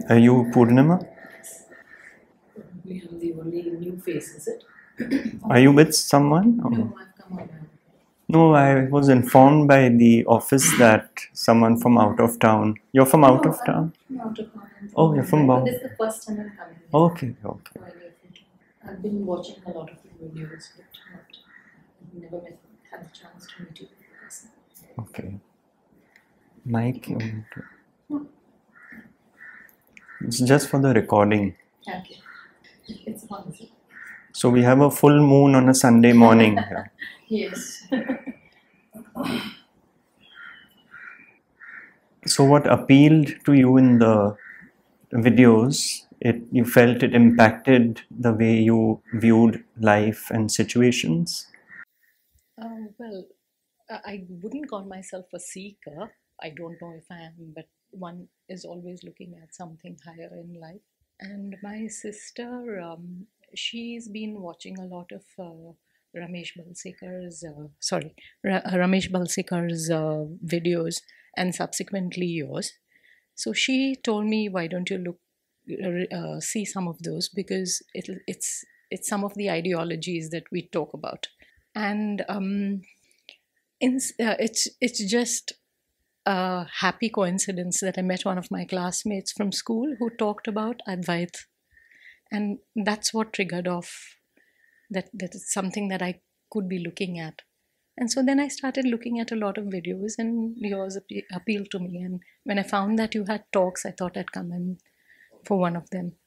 Are you Purnima? We have the only new face, is it? Are you with someone? Or- No, I've come on now. No, I was informed by the office that someone from out of town. You're from out of town? I'm out of town. Oh, you're from But Bombay. this is the first time I'm coming here. Okay. For any of it. I've been watching a lot of your videos, but I've never had the chance to meet you in person. Okay. Mic. you want to- It's just for the recording. Okay. It's fun, is it? So we have a full moon on a Sunday morning. Yeah. Yes. So what appealed to you in the videos? You felt it impacted the way you viewed life and situations? Well, I wouldn't call myself a seeker. I don't know if I am, but one is always looking at something higher in life. And my sister, she's been watching a lot of Ramesh Balsekar's videos and subsequently yours. So she told me, why don't you see some of those, because it's some of the ideologies that we talk about, and it's just a happy coincidence that I met one of my classmates from school who talked about Advait, and that's what triggered off that it's something that I could be looking at. And so then I started looking at a lot of videos, and yours appealed to me. And when I found that you had talks, I thought I'd come in for one of them.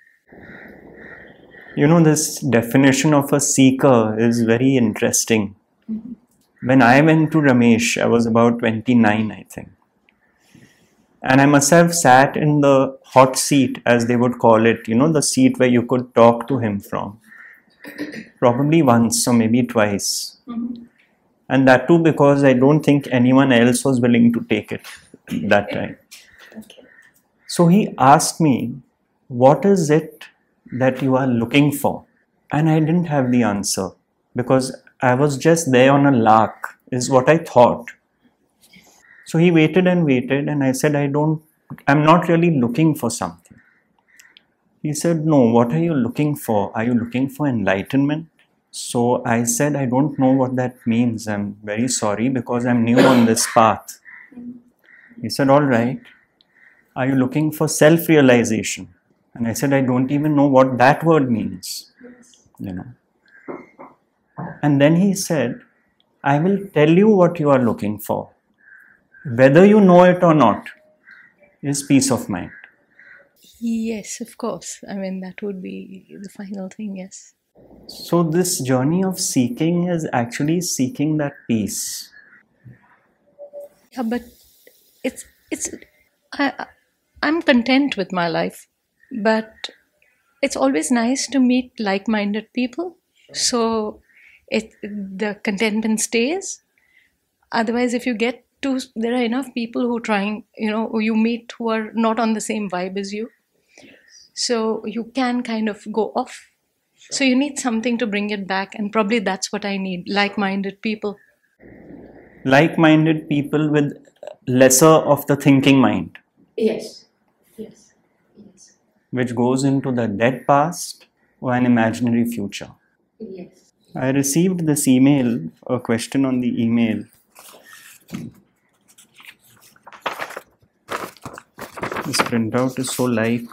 You know, this definition of a seeker is very interesting. Mm-hmm. When I went to Ramesh, I was about 29, I think. And I must have sat in the hot seat, as they would call it, the seat where you could talk to him from. Probably once or maybe twice. Mm-hmm. And that too because I don't think anyone else was willing to take it that time. Okay. So he asked me, what is it that you are looking for? And I didn't have the answer because I was just there on a lark, is what I thought. So he waited and waited, and I said, I'm not really looking for something. He said, no, what are you looking for? Are you looking for enlightenment? So I said, I don't know what that means. I'm very sorry because I'm new on this path. He said, all right. Are you looking for self-realization? And I said, I don't even know what that word means. And then he said, I will tell you what you are looking for. Whether you know it or not is peace of mind. Yes, of course. I mean, that would be the final thing, yes. So this journey of seeking is actually seeking that peace. Yeah, but I'm content with my life, but it's always nice to meet like-minded people. So the contentment stays. Otherwise, if you get to, there are enough people who who you meet who are not on the same vibe as you. So you can kind of go off. So you need something to bring it back, and probably that's what I need, like-minded people. Like-minded people with lesser of the thinking mind. Yes. Which goes into the dead past or an imaginary future. Yes. I received this email, a question on the email. This printout is so light.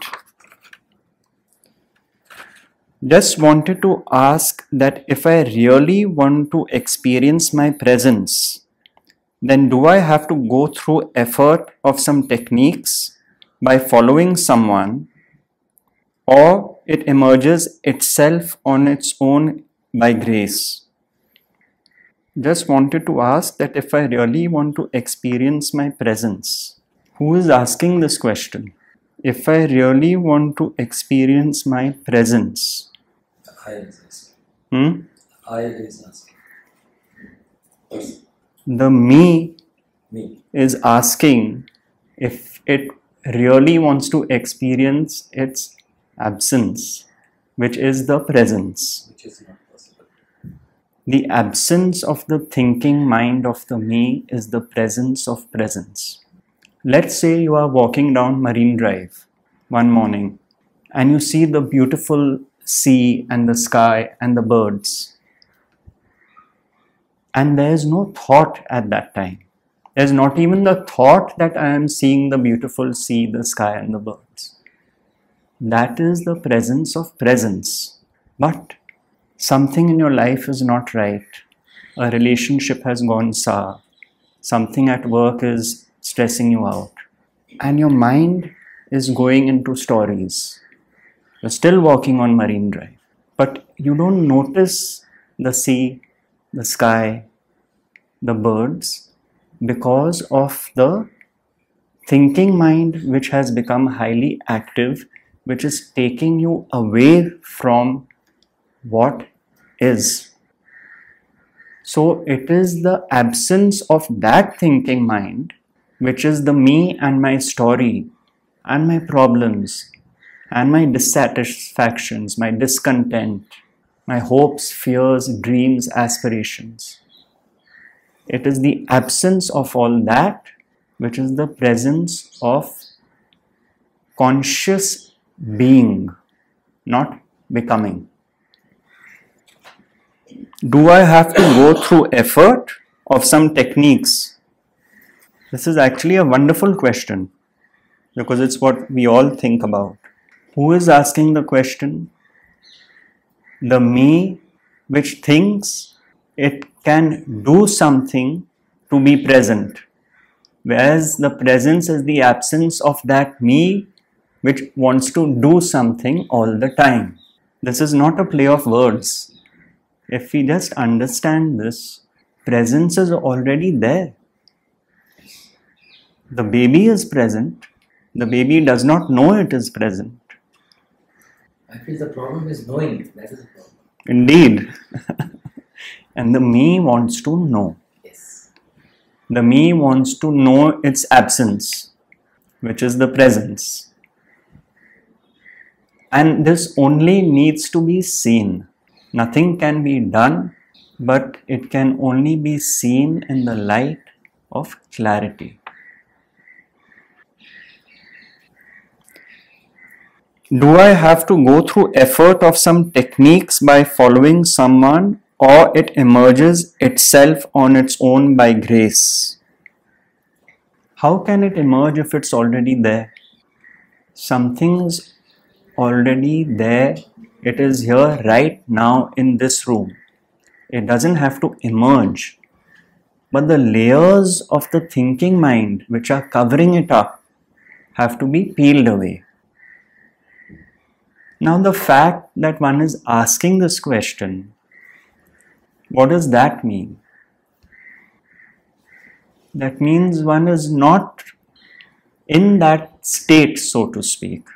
Just wanted to ask that if I really want to experience my presence, then do I have to go through effort of some techniques by following someone, or it emerges itself on its own by grace? Just wanted to ask that if I really want to experience my presence, who is asking this question? If I really want to experience my presence, I is asking. I is asking. The me Me. is asking if it really wants to experience its absence, which is the presence. Which is not possible. The absence of the thinking mind of the me is the presence of presence. Let's say you are walking down Marine Drive one morning and you see the beautiful sea and the sky and the birds, and there is no thought at that time. There's not even the thought that I am seeing the beautiful sea, the sky and the birds. That is the presence of presence. But something in your life is not right. A relationship has gone sour. Something at work is stressing you out. And your mind is going into stories. You're still walking on Marine Drive, but you don't notice the sea, the sky, the birds, because of the thinking mind which has become highly active, which is taking you away from what is. So it is the absence of that thinking mind, which is the me and my story and my problems and my dissatisfactions, my discontent, my hopes, fears, dreams, aspirations. It is the absence of all that which is the presence of conscious being, not becoming. Do I have to go through effort of some techniques? This is actually a wonderful question because it's what we all think about. Who is asking the question? The me which thinks it can do something to be present, whereas the presence is the absence of that me which wants to do something all the time. This is not a play of words. If we just understand this, presence is already there. The baby is present. The baby does not know it is present. I feel the problem is knowing it. That is the problem. Indeed. And the me wants to know. Yes. The me wants to know its absence, which is the presence. And this only needs to be seen. Nothing can be done, but it can only be seen in the light of clarity. Do I have to go through effort of some techniques by following someone, or it emerges itself on its own by grace? How can it emerge if it's already there? Something's already there. It is here right now in this room. It doesn't have to emerge. But the layers of the thinking mind which are covering it up have to be peeled away. Now the fact that one is asking this question, what does that mean? That means one is not in that state, so to speak.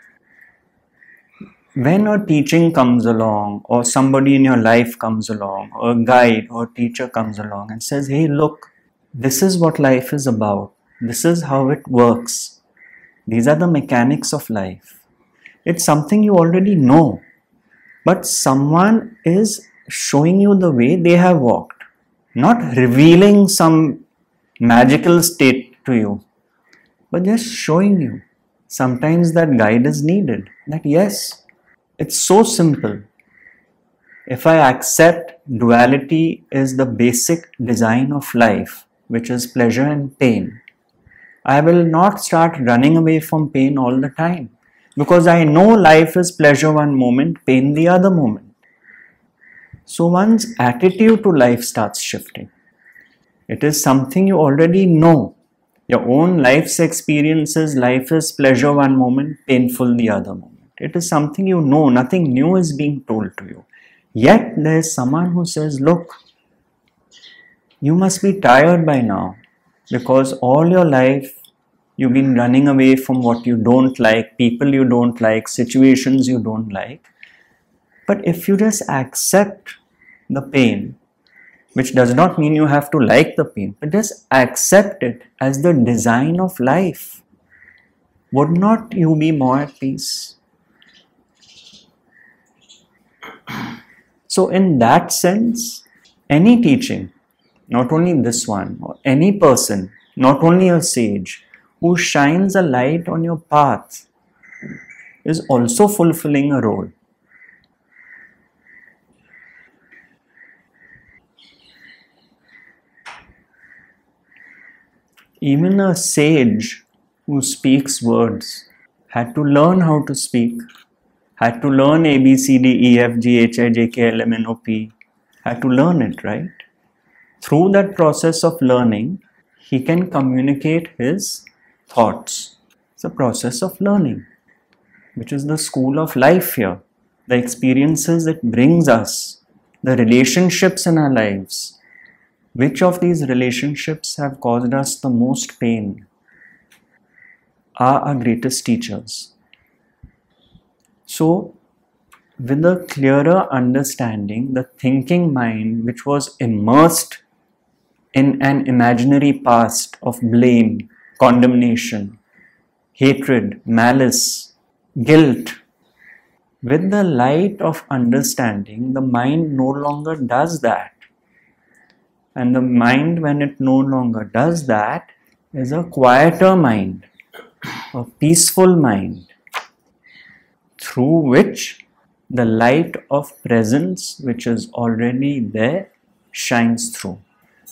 When a teaching comes along, or somebody in your life comes along, or a guide or teacher comes along and says, hey, look, this is what life is about. This is how it works. These are the mechanics of life. It's something you already know, but someone is showing you the way they have walked, not revealing some magical state to you, but just showing you. Sometimes that guide is needed, that yes, it's so simple. If I accept duality is the basic design of life, which is pleasure and pain, I will not start running away from pain all the time. Because I know life is pleasure one moment, pain the other moment. So one's attitude to life starts shifting. It is something you already know. Your own life's experiences, life is pleasure one moment, painful the other moment. It is something you know, nothing new is being told to you. Yet there is someone who says, look, you must be tired by now because all your life you've been running away from what you don't like, people you don't like, situations you don't like. But if you just accept the pain, which does not mean you have to like the pain, but just accept it as the design of life, would not you be more at peace? So in that sense, any teaching, not only this one, or any person, not only a sage, who shines a light on your path, is also fulfilling a role. Even a sage who speaks words had to learn how to speak, had to learn A, B, C, D, E, F, G, H, I, J, K, L, M, N, O, P, had to learn it, right? Through that process of learning, he can communicate his thoughts. It's a process of learning, which is the school of life here. The experiences it brings us, the relationships in our lives. Which of these relationships have caused us the most pain are our greatest teachers. So, with a clearer understanding, the thinking mind, which was immersed in an imaginary past of blame, condemnation, hatred, malice, guilt, with the light of understanding, the mind no longer does that. And the mind, when it no longer does that, is a quieter mind, a peaceful mind, through which the light of presence, which is already there, shines through.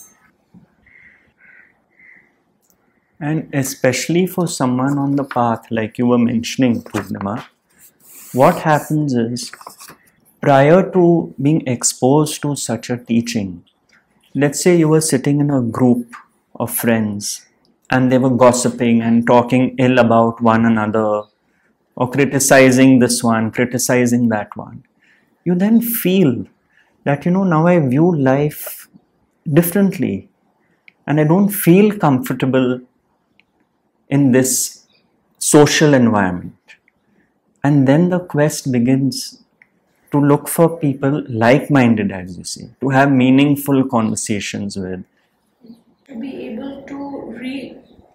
And especially for someone on the path, like you were mentioning, Purnima, what happens is, prior to being exposed to such a teaching, let's say you were sitting in a group of friends and they were gossiping and talking ill about one another, or criticizing this one, criticizing that one. You then feel that, now I view life differently and I don't feel comfortable in this social environment. And then the quest begins to look for people like-minded, as you say, to have meaningful conversations with. To be able to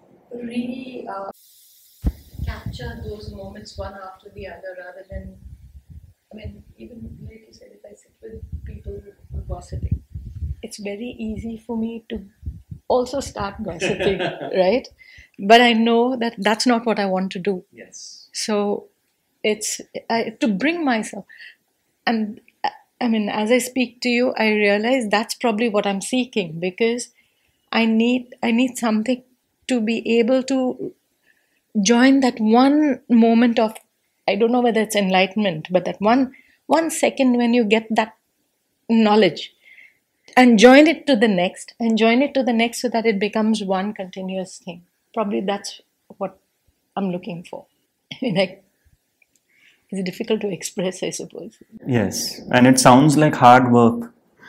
capture those moments one after the other, rather than, even like you said, if I sit with people who are gossiping, it's very easy for me to also start gossiping, right? But I know that that's not what I want to do. Yes. So it's to bring myself, and as I speak to you, I realize that's probably what I'm seeking, because I need something to be able to join that one moment of, I don't know whether it's enlightenment, but that one second when you get that knowledge, and join it to the next, so that it becomes one continuous thing. Probably that's what I'm looking for. It's difficult to express, I suppose. Yes, and it sounds like hard work.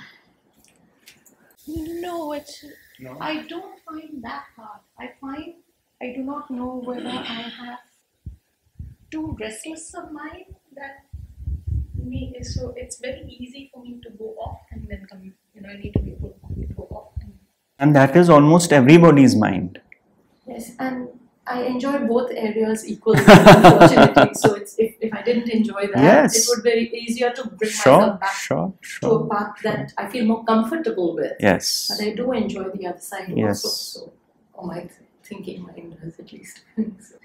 No, I don't find that hard. I do not know whether I have too restless of mind that so it's very easy for me to go off and then come. I need to be able to go off. And that is almost everybody's mind. Yes, and I enjoy both areas equally, unfortunately. So if I didn't enjoy that, yes, it would be easier to bring myself back to a path that I feel more comfortable with. Yes. But I do enjoy the other side yes. also. So, or my thinking mind does, at least. So.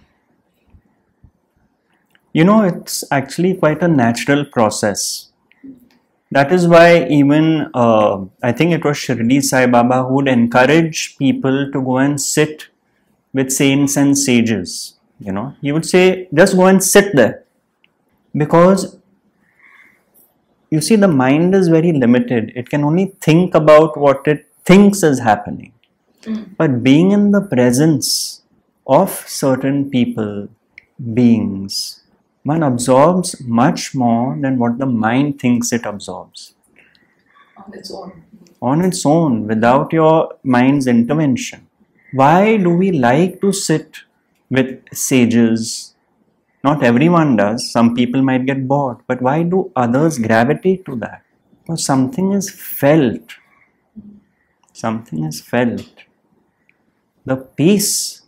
It's actually quite a natural process. That is why even, I think it was Shirdi Sai Baba who would encourage people to go and sit with saints and sages. He would say, just go and sit there. Because, you see, the mind is very limited. It can only think about what it thinks is happening. But being in the presence of certain people, beings, one absorbs much more than what the mind thinks it absorbs. On its own. On its own, without your mind's intervention. Why do we like to sit with sages? Not everyone does. Some people might get bored. But why do others gravitate to that? Because something is felt. Something is felt. The peace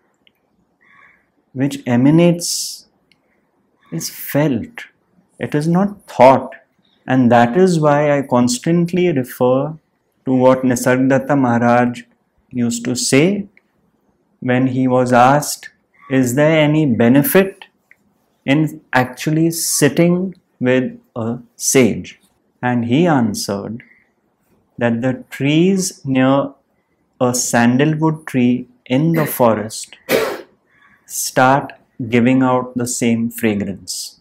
which emanates is felt. It is not thought. And that is why I constantly refer to what Nisargadatta Maharaj used to say when he was asked, is there any benefit in actually sitting with a sage? And he answered that the trees near a sandalwood tree in the forest start giving out the same fragrance.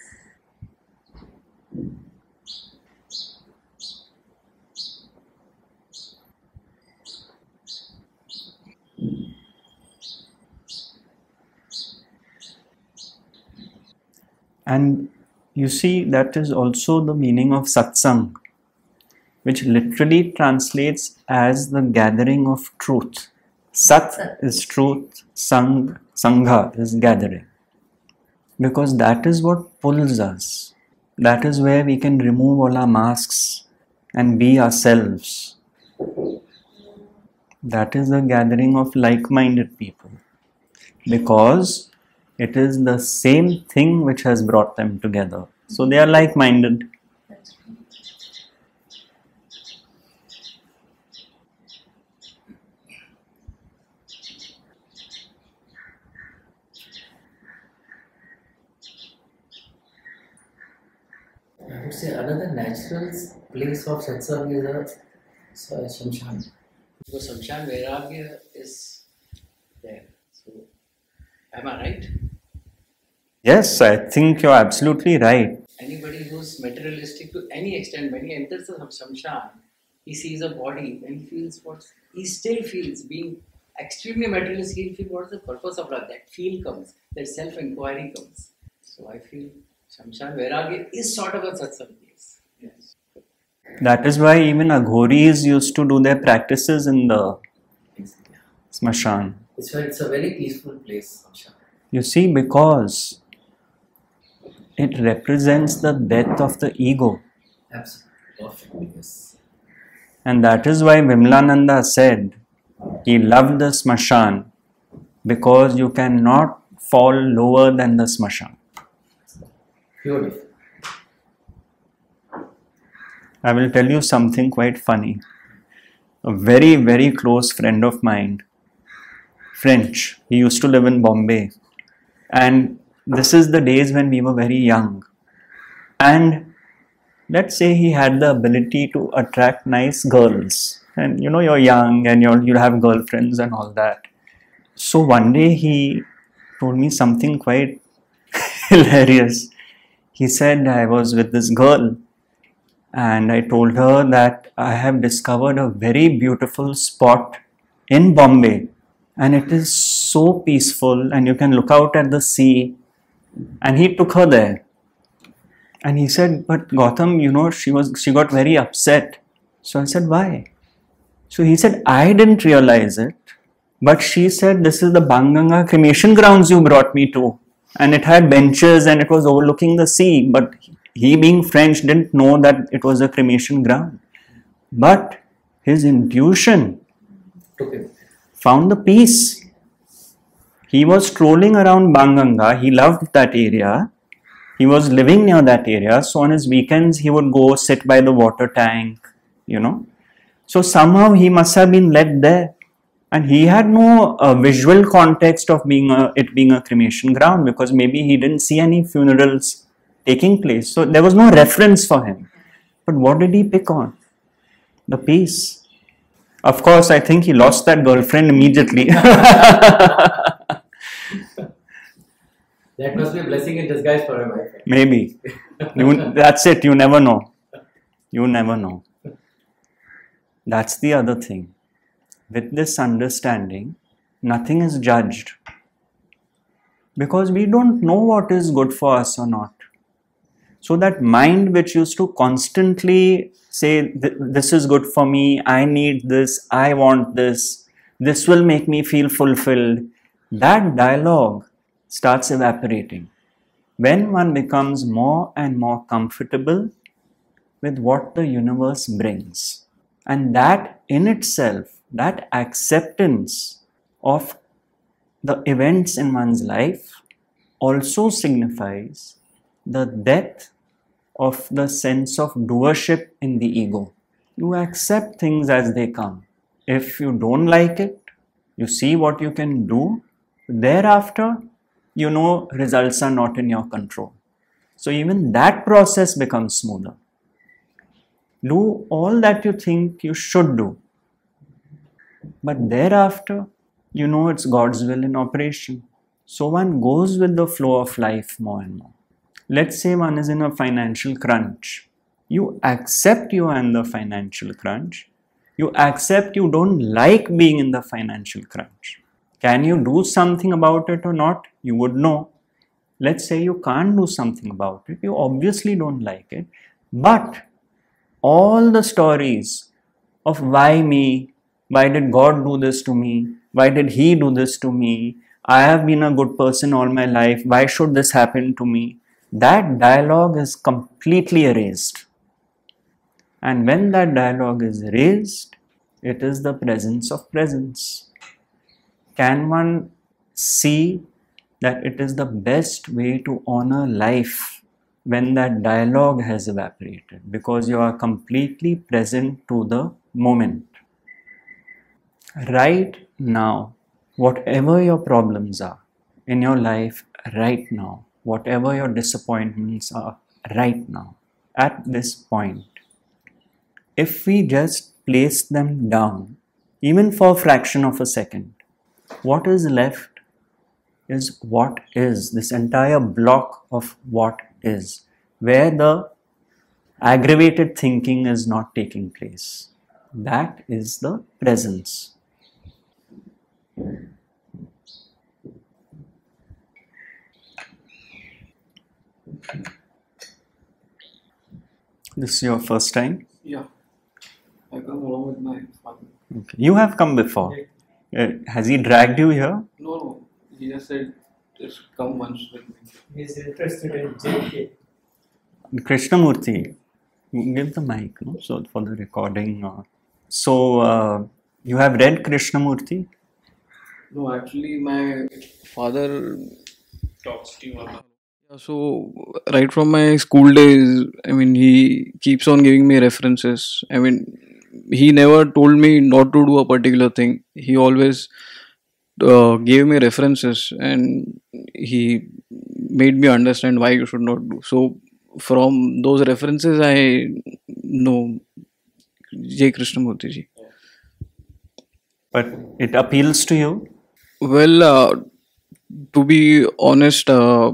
And you see, that is also the meaning of satsang, which literally translates as the gathering of truth. Sat is truth, sangha is gathering. Because that is what pulls us. That is where we can remove all our masks and be ourselves. That is the gathering of like-minded people. Because it is the same thing which has brought them together. So they are like-minded. I would say another natural place of satsang is a Shamshan. Because Shamshan Vairagya is there. So, am I right? Yes, I think you're absolutely right. Anybody who's materialistic to any extent, when he enters the Shamshan, he sees a body and he feels he still feels being extremely materialistic. He feels what's the purpose of life. That feel comes, that self-inquiry comes. So I feel Shamshan Vairagya is sort of a satsang place. Yes. That is why even Aghoris used to do their practices in the Smashan. It's a very peaceful place, Shamshan. You see, because it represents the death of the ego. Absolutely. Perfect, yes. And that is why Vimlananda said he loved the Smashan because you cannot fall lower than the Smashan. Beautiful. I will tell you something quite funny. A very, very close friend of mine, French, he used to live in Bombay. And this is the days when we were very young. And let's say he had the ability to attract nice girls. And you know, you're young and you'll have girlfriends and all that. So one day he told me something quite hilarious. He said, I was with this girl and I told her that I have discovered a very beautiful spot in Bombay and it is so peaceful and you can look out at the sea. And he took her there. And he said, but Gautam, you know, she got very upset. So I said, why? So he said, I didn't realize it. But she said, this is the Banganga cremation grounds you brought me to. And it had benches and it was overlooking the sea. But he being French didn't know that it was a cremation ground. But his intuition found the peace. He was strolling around Banganga. He loved that area. He was living near that area. So on his weekends, he would go sit by the water tank, you know. So somehow he must have been led there. And he had no visual context of it being a cremation ground because maybe he didn't see any funerals taking place. So there was no reference for him. But what did he pick on? The peace. Of course, I think he lost that girlfriend immediately. That must be a blessing in disguise for him, I think. Maybe. That's it. You never know. You never know. That's the other thing. With this understanding, nothing is judged. Because we don't know what is good for us or not. So that mind which used to constantly say, this is good for me, I need this, I want this will make me feel fulfilled. That dialogue starts evaporating. When one becomes more and more comfortable with what the universe brings. And that in itself, that acceptance of the events in one's life also signifies the death of the sense of doership in the ego. You accept things as they come. If you don't like it, you see what you can do. Thereafter, you know results are not in your control. So even that process becomes smoother. Do all that you think you should do. But thereafter, you know it's God's will in operation. So one goes with the flow of life more and more. Let's say one is in a financial crunch. You accept you are in the financial crunch. You accept you don't like being in the financial crunch. Can you do something about it or not? You would know. Let's say you can't do something about it. You obviously don't like it. But all the stories of why me, why did God do this to me, why did He do this to me, I have been a good person all my life, why should this happen to me? That dialogue is completely erased. And when that dialogue is erased, it is the presence of presence. Can one see that it is the best way to honor life when that dialogue has evaporated? Because you are completely present to the moment. Right now, whatever your problems are in your life right now, whatever your disappointments are right now, at this point, if we just place them down, even for a fraction of a second, what is left is what is, this entire block of what is, where the aggravated thinking is not taking place. That is the presence. This is your first time? Yeah, I come along with my father. Okay. You have come before. Has he dragged you here? No, he just said, just come once with me. He is interested in JK. Krishnamurti, give the mic, no? So for the recording. So you have read Krishnamurti? No, actually, my father talks to you about. Yeah, so right from my school days, I mean, he keeps on giving me references. I mean, he never told me not to do a particular thing. He always gave me references, and he made me understand why you should not do. So from those references, I know J. Krishnamurti ji. But it appeals to you? Well, to be honest,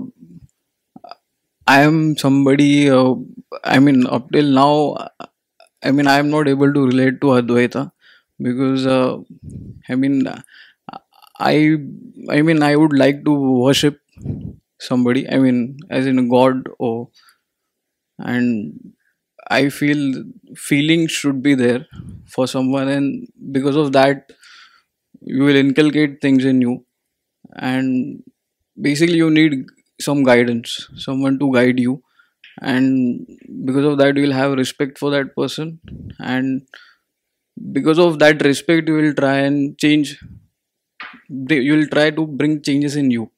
I am somebody. I mean, up till now, I mean, I am not able to relate to Advaita because I mean, I I mean, I would like to worship somebody. I mean, as in a god, or and I feel feeling should be there for someone, and because of that, you will inculcate things in you, and basically, you need some guidance, someone to guide you, and because of that, you will have respect for that person, and because of that respect, you will try and change. You will try to bring changes in you.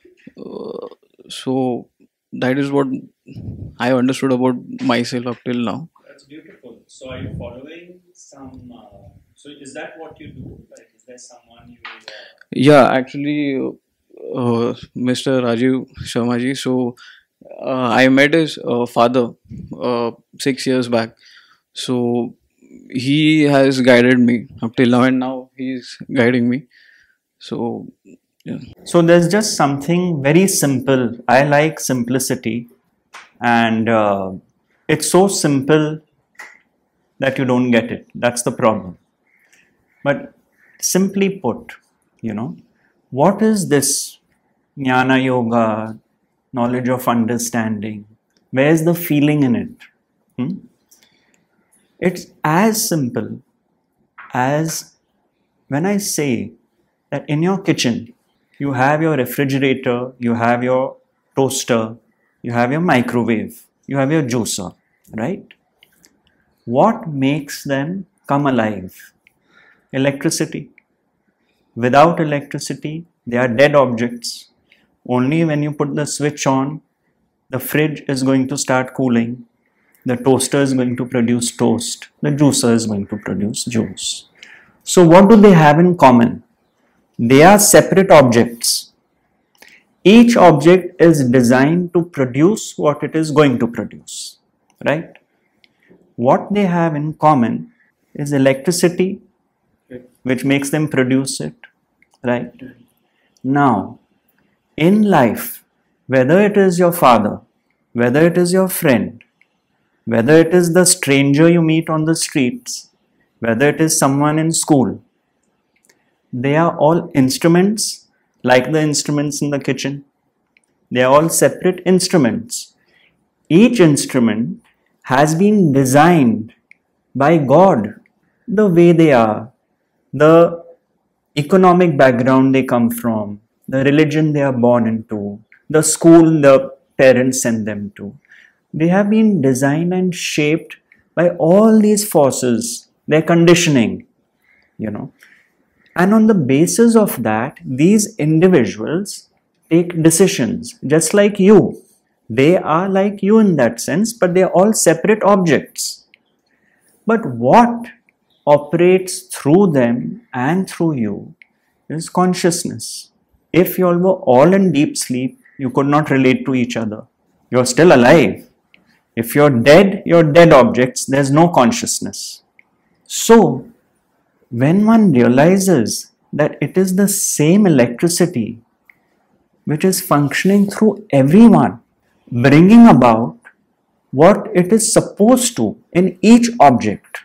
So that is what I understood about myself up till now. That's beautiful. So are you following some, so is that what you do? Like, is there someone you... Yeah, actually, Mr. Rajiv Sharma ji. So I met his father 6 years back. So he has guided me up till now, and now he is guiding me. So yeah. So there's just something very simple. I like simplicity, and it's so simple that you don't get it. That's the problem. But simply put, what is this jnana yoga, knowledge of understanding? Where's the feeling in it? It's as simple as when I say that in your kitchen, you have your refrigerator, you have your toaster, you have your microwave, you have your juicer, right? What makes them come alive? Electricity. Without electricity, they are dead objects. Only when you put the switch on, the fridge is going to start cooling, the toaster is going to produce toast, the juicer is going to produce juice. So what do they have in common? They are separate objects. Each object is designed to produce what it is going to produce, right? What they have in common is electricity, which makes them produce it, right? Now, in life, whether it is your father, whether it is your friend, whether it is the stranger you meet on the streets, whether it is someone in school, they are all instruments like the instruments in the kitchen. They are all separate instruments. Each instrument has been designed by God the way they are, the economic background they come from, the religion they are born into, the school the parents send them to. They have been designed and shaped by all these forces, their conditioning, you know. And on the basis of that, these individuals take decisions, just like you. They are like you in that sense, but they are all separate objects. But what operates through them and through you is consciousness. If you all were all in deep sleep, you could not relate to each other. You're still alive. If you're dead objects, there's no consciousness. So, when one realizes that it is the same electricity which is functioning through everyone, bringing about what it is supposed to in each object,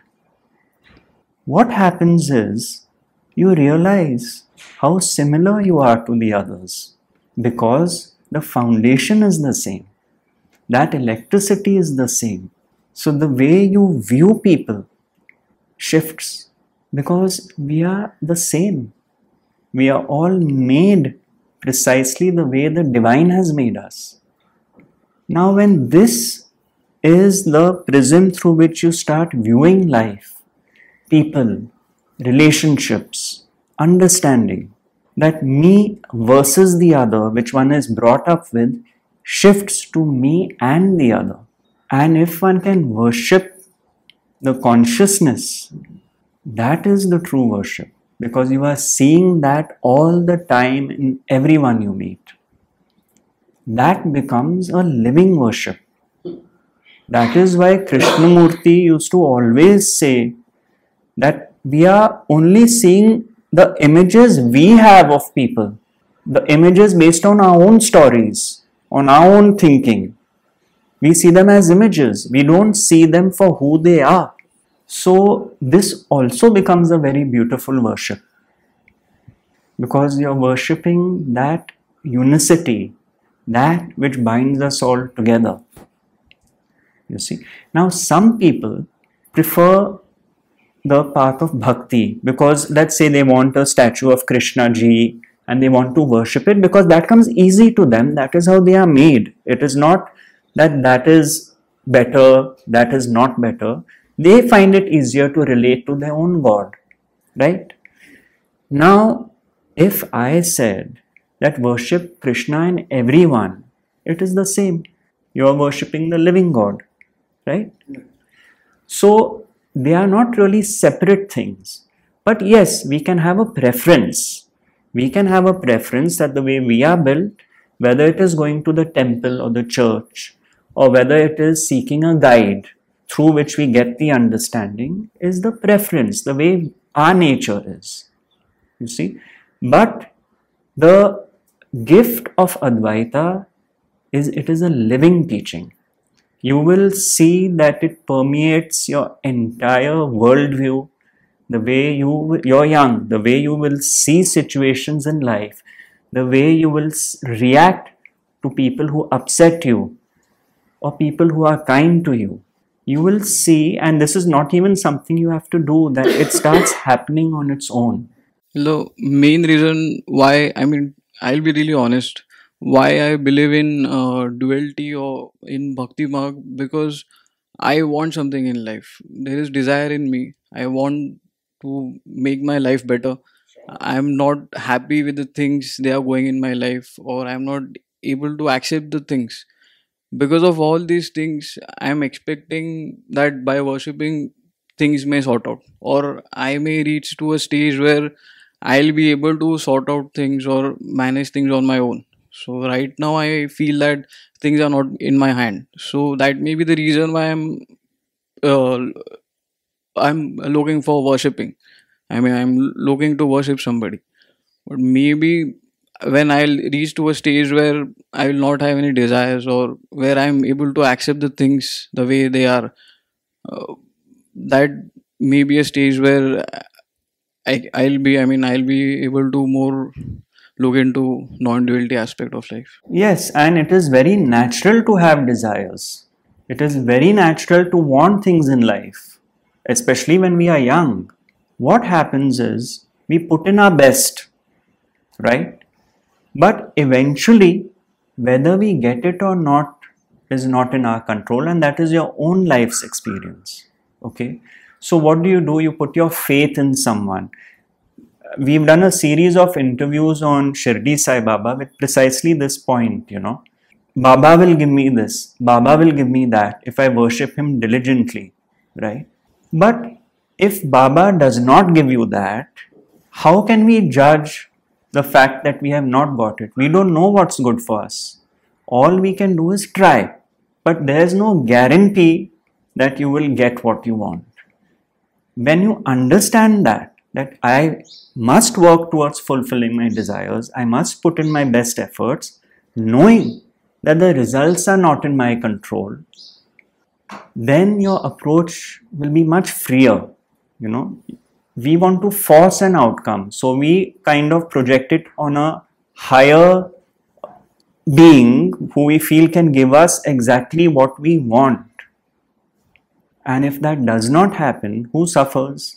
what happens is you realize how similar you are to the others because the foundation is the same. That electricity is the same. So the way you view people shifts because we are the same. We are all made precisely the way the divine has made us. Now, when this is the prism through which you start viewing life, people, relationships, understanding, that me versus the other, which one is brought up with, shifts to me and the other. And if one can worship the consciousness, that is the true worship, because you are seeing that all the time in everyone you meet. That becomes a living worship. That is why Krishnamurti used to always say that we are only seeing the images we have of people, the images based on our own stories, on our own thinking. We see them as images. We don't see them for who they are. So this also becomes a very beautiful worship because you're worshipping that unicity, that which binds us all together. You see. Now some people prefer the path of bhakti because let's say they want a statue of Krishna ji and they want to worship it because that comes easy to them. That is how they are made. It is not that is better, that is not better. They find it easier to relate to their own God, right? Now, if I said that worship Krishna in everyone, it is the same. You are worshipping the living God, right? So, they are not really separate things. But yes, we can have a preference. We can have a preference that the way we are built, whether it is going to the temple or the church, or whether it is seeking a guide through which we get the understanding, is the preference, the way our nature is. You see? But the gift of Advaita is it is a living teaching. You will see that it permeates your entire worldview, the way you're young, the way you will see situations in life, the way you will react to people who upset you or people who are kind to you. You will see, and this is not even something you have to do, that it starts happening on its own. The main reason why, I mean, I'll be really honest, why I believe in duality or in Bhakti Marg, because I want something in life. There is desire in me. I want to make my life better. I'm not happy with the things they are going in my life, or I'm not able to accept the things. Because of all these things, I'm expecting that by worshipping, things may sort out, or I may reach to a stage where I'll be able to sort out things or manage things on my own. So right now I feel that things are not in my hand. So that may be the reason why uh, I'm looking for worshipping. I mean, I'm looking to worship somebody. But maybe when I'll reach to a stage where I will not have any desires, or where I'm able to accept the things the way they are, uh, that may be a stage where I'll be able to more look into non-duality aspect of life. Yes, and it is very natural to have desires. It is very natural to want things in life, especially when we are young. What happens is we put in our best, right? But eventually, whether we get it or not is not in our control, and that is your own life's experience. Okay, so what do? You put your faith in someone. We've done a series of interviews on Shirdi Sai Baba with precisely this point, Baba will give me this, Baba will give me that if I worship him diligently, right? But if Baba does not give you that, how can we judge the fact that we have not got it? We don't know what's good for us. All we can do is try, but there's no guarantee that you will get what you want. When you understand that I must work towards fulfilling my desires, I must put in my best efforts, knowing that the results are not in my control, then your approach will be much freer. We want to force an outcome, so we kind of project it on a higher being who we feel can give us exactly what we want. And if that does not happen, who suffers?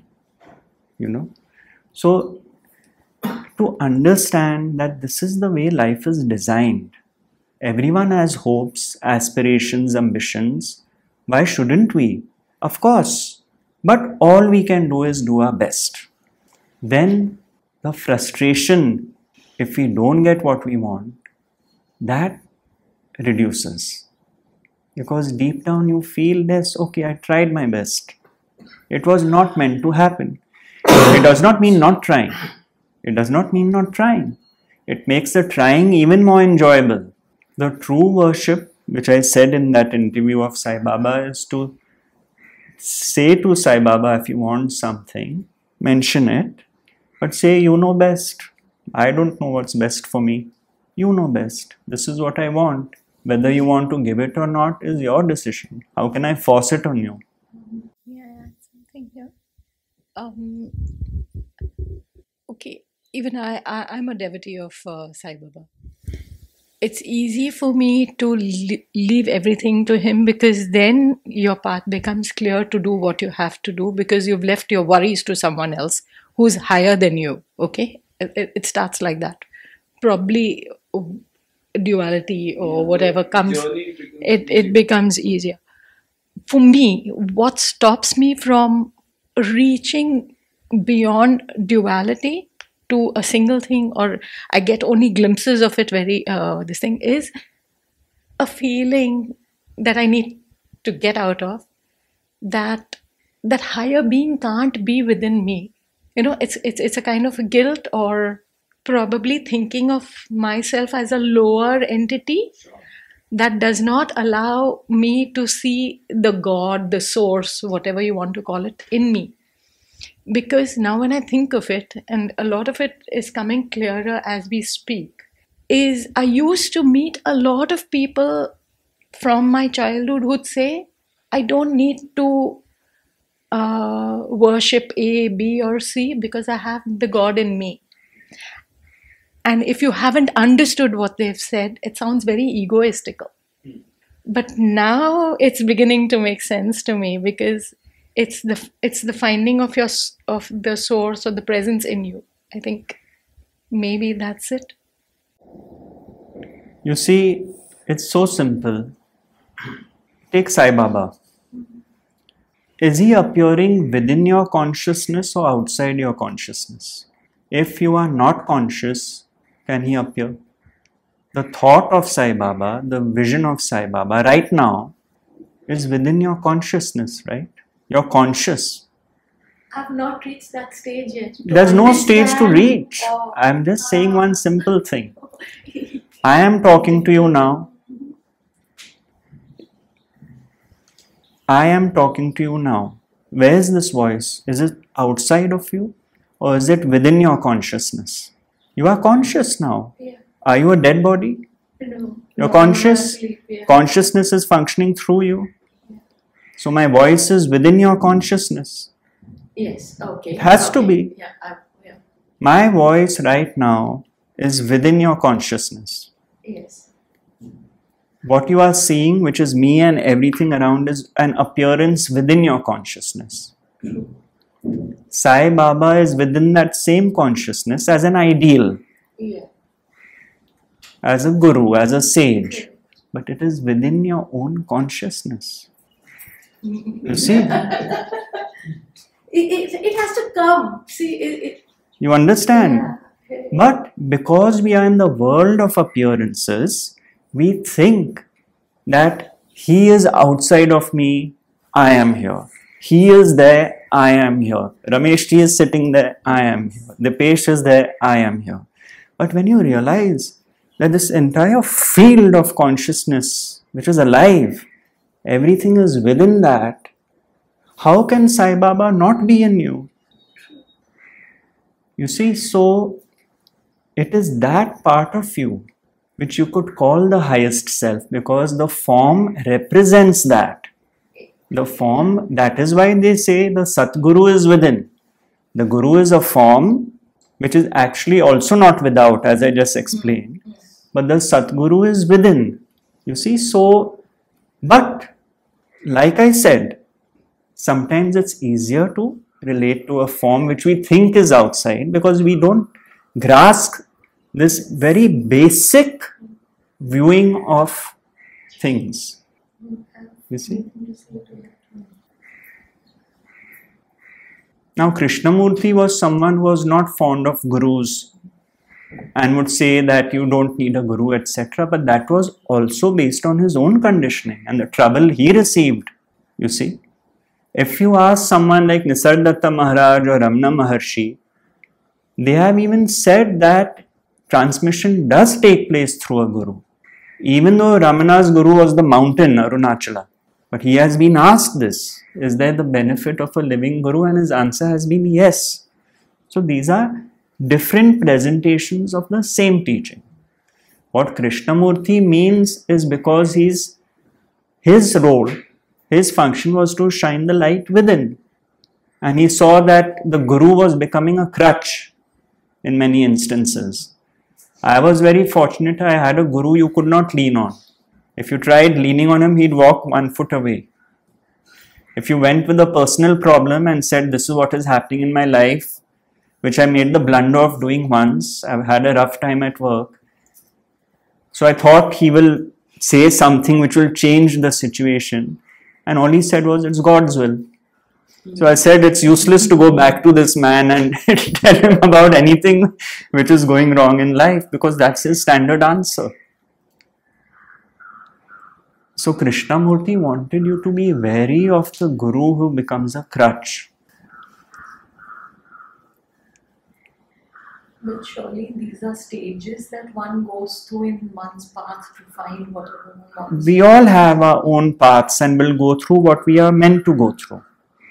So to understand that this is the way life is designed. Everyone has hopes, aspirations, ambitions. Why shouldn't we? Of course. But all we can do is do our best. Then the frustration, if we don't get what we want, that reduces. Because deep down you feel this, okay, I tried my best. It was not meant to happen. It does not mean not trying. It does not mean not trying. It makes the trying even more enjoyable. The true worship, which I said in that interview of Sai Baba, is to say to Sai Baba, if you want something, mention it, but say, you know best. I don't know what's best for me. You know best. This is what I want. Whether you want to give it or not is your decision. How can I force it on you? Yeah, something here. Okay, even I'm a devotee of Sai Baba. It's easy for me to leave everything to him, because then your path becomes clear to do what you have to do, because you've left your worries to someone else who's higher than you. Okay, it starts like that. Probably duality or whatever comes, it becomes easier. For me, what stops me from reaching beyond duality to a single thing, or I get only glimpses of it this thing, is a feeling that I need to get out of, that higher being can't be within me. It's a kind of a guilt, or probably thinking of myself as a lower entity that does not allow me to see the God, the source, whatever you want to call it, in me. Because now when I think of it, and a lot of it is coming clearer as we speak, is I used to meet a lot of people from my childhood who'd say, I don't need to worship A, B, or C because I have the God in me. And if you haven't understood what they've said, it sounds very egoistical. But now it's beginning to make sense to me, because it's the finding of the source or the presence in you. I think maybe that's it. You see, it's so simple. Take Sai Baba. Is he appearing within your consciousness or outside your consciousness? If you are not conscious, can he appear? The thought of Sai Baba, the vision of Sai Baba right now is within your consciousness, right? You're conscious. I've not reached that stage yet. There's no stage to reach. I'm just saying one simple thing. I am talking to you now. I am talking to you now. Where is this voice? Is it outside of you or is it within your consciousness? You are conscious now. Yeah. Are you a dead body? No. You're conscious. Asleep, yeah. Consciousness is functioning through you. So my voice is within your consciousness. Yes. Okay. It has to be. Yeah. Yeah. My voice right now is within your consciousness. Yes. What you are seeing, which is me and everything around, is an appearance within your consciousness. Sai Baba is within that same consciousness as an ideal, Yeah. as a guru, as a sage. But it is within your own consciousness. You see? It has to come. See, You understand? yeah. But because we are in the world of appearances, we think that he is outside of me, I am here. He is there, I am here. Ramesh ji is sitting there, I am here. Dipesh is there, I am here. But when you realize that this entire field of consciousness, which is alive, everything is within that, how can Sai Baba not be in you? You see, so it is that part of you which you could call the highest self, because the form represents that. The form, that is why they say the Satguru is within. The Guru is a form which is actually also not without, as I just explained. But the Satguru is within. You see, so, but like I said, sometimes it's easier to relate to a form which we think is outside because we don't grasp this very basic viewing of things. You see? Now, Krishnamurti was someone who was not fond of gurus and would say that you don't need a guru, etc. But that was also based on his own conditioning and the trouble he received. You see? If you ask someone like Nisargadatta Maharaj or Ramana Maharshi, they have even said that transmission does take place through a guru. Even though Ramana's guru was the mountain, Arunachala. But he has been asked this, is there the benefit of a living guru? And his answer has been yes. So these are different presentations of the same teaching. What Krishnamurti means is because his role, his function was to shine the light within. And he saw that the guru was becoming a crutch in many instances. I was very fortunate. I had a guru you could not lean on. If you tried leaning on him, he'd walk 1 foot away. If you went with a personal problem and said, this is what is happening in my life, which I made the blunder of doing once, I've had a rough time at work. So I thought he will say something which will change the situation. And all he said was, it's God's will. So I said, it's useless to go back to this man and tell him about anything which is going wrong in life, because that's his standard answer. So Krishnamurti wanted you to be wary of the guru who becomes a crutch. But surely these are stages that one goes through in one's path to find whatever one wants. We all have our own paths and will go through what we are meant to go through.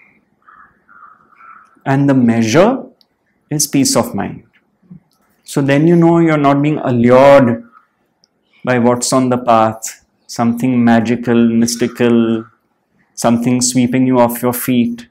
And the measure is peace of mind. So then you know you're not being allured by what's on the path, something magical, mystical, something sweeping you off your feet.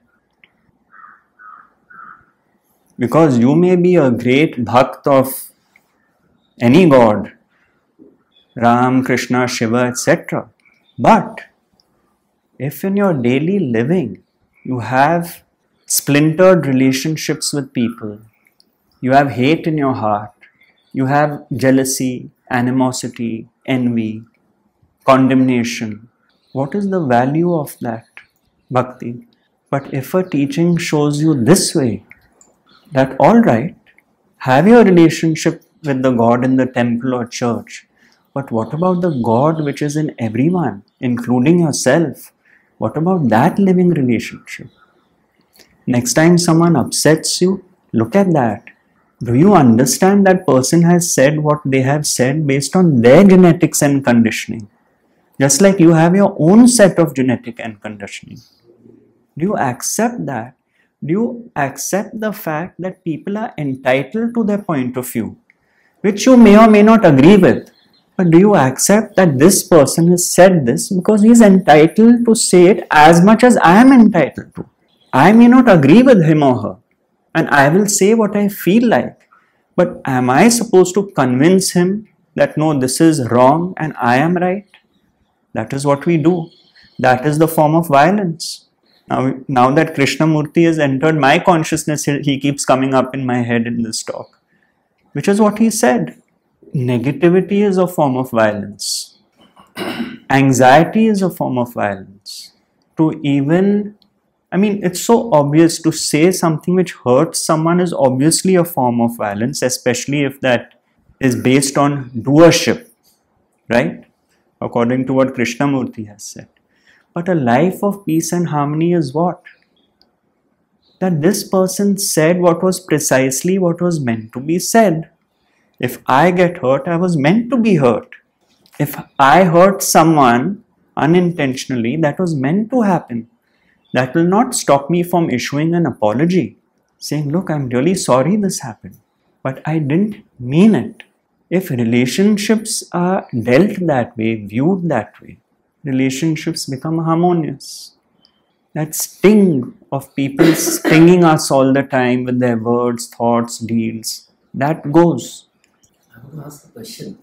Because you may be a great bhakt of any god, Ram, Krishna, Shiva, etc. But if in your daily living you have splintered relationships with people, you have hate in your heart, you have jealousy, animosity, envy, condemnation, what is the value of that bhakti? But if a teaching shows you this way, that all right, have your relationship with the God in the temple or church, but what about the God which is in everyone, including yourself? What about that living relationship? Next time someone upsets you, look at that. Do you understand that person has said what they have said based on their genetics and conditioning? Just like you have your own set of genetic and conditioning. Do you accept that? Do you accept the fact that people are entitled to their point of view, which you may or may not agree with? But do you accept that this person has said this because he is entitled to say it as much as I am entitled to? I may not agree with him or her, and I will say what I feel like. But am I supposed to convince him that no, this is wrong and I am right? That is what we do. That is the form of violence. Now that Krishnamurti has entered my consciousness, he keeps coming up in my head in this talk, which is what he said. Negativity is a form of violence. Anxiety is a form of violence. It's so obvious to say something which hurts someone is obviously a form of violence, especially if that is based on doership, right? According to what Krishnamurti has said. But a life of peace and harmony is what? That this person said what was precisely what was meant to be said. If I get hurt, I was meant to be hurt. If I hurt someone unintentionally, that was meant to happen. That will not stop me from issuing an apology, saying, look, I'm really sorry this happened, but I didn't mean it. If relationships are dealt that way, viewed that way, relationships become harmonious. That sting of people stinging us all the time with their words, thoughts, deeds, that goes. I want to ask a question.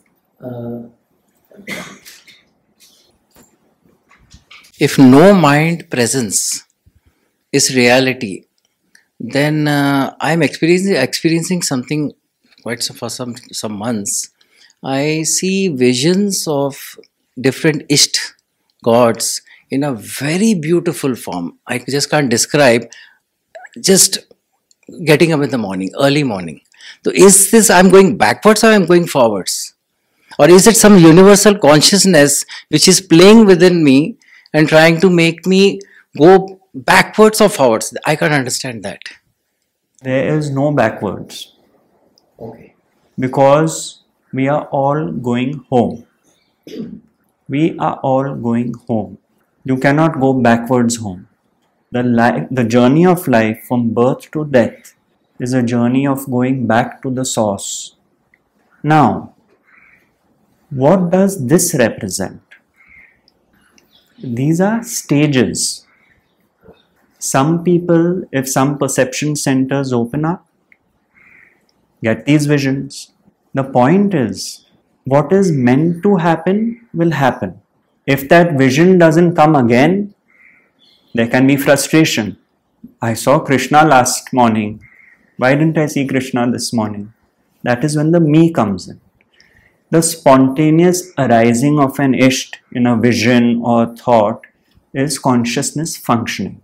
If no mind presence is reality, then I'm experiencing something quite for some months. I see visions of different Isht gods in a very beautiful form. I just can't describe. Just getting up in the morning, early morning. So is this I'm going backwards or I'm going forwards? Or is it some universal consciousness which is playing within me and trying to make me go backwards or forwards? I can't understand that. There is no backwards. Okay. Because we are all going home. We are all going home. You cannot go backwards home. The journey of life from birth to death is a journey of going back to the source. Now, what does this represent? These are stages. Some people, if some perception centers open up, get these visions. The point is, what is meant to happen will happen. If that vision doesn't come again, there can be frustration. I saw Krishna last morning. Why didn't I see Krishna this morning? That is when the me comes in. The spontaneous arising of an Isht in a vision or thought is consciousness functioning.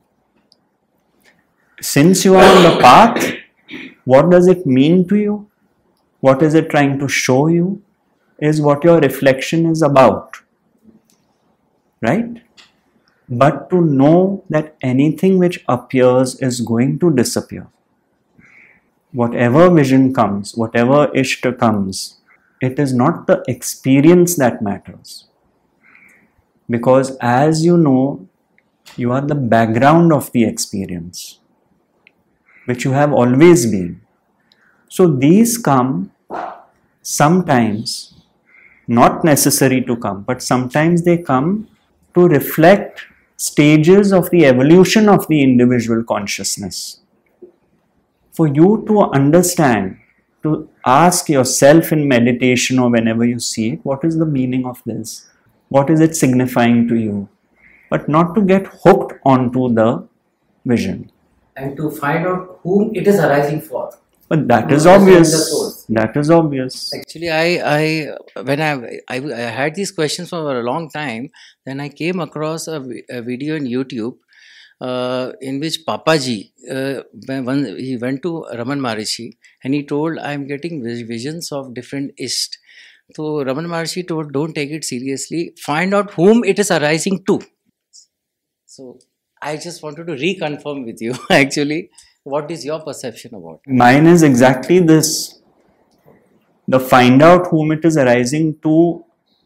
Since you are on the path, what does it mean to you? What is it trying to show you? Is what your reflection is about. Right? But to know that anything which appears is going to disappear. Whatever vision comes, whatever Ishta comes, it is not the experience that matters. Because as you know, you are the background of the experience, which you have always been. So these come sometimes, not necessary to come, but sometimes they come to reflect stages of the evolution of the individual consciousness. For you to understand, to ask yourself in meditation or whenever you see it, what is the meaning of this? What is it signifying to you? But not to get hooked onto the vision. And to find out whom it is arising for. But that is obvious. That is obvious. Actually, I when I had these questions for a long time, then I came across a video on YouTube in which Papaji, when he went to Raman Maharishi and he told, I am getting visions of different Isht. So Raman Maharishi told, don't take it seriously, find out whom it is arising to. So I just wanted to reconfirm with you actually. What is your perception about it? Mine is exactly this. The find out whom it is arising to,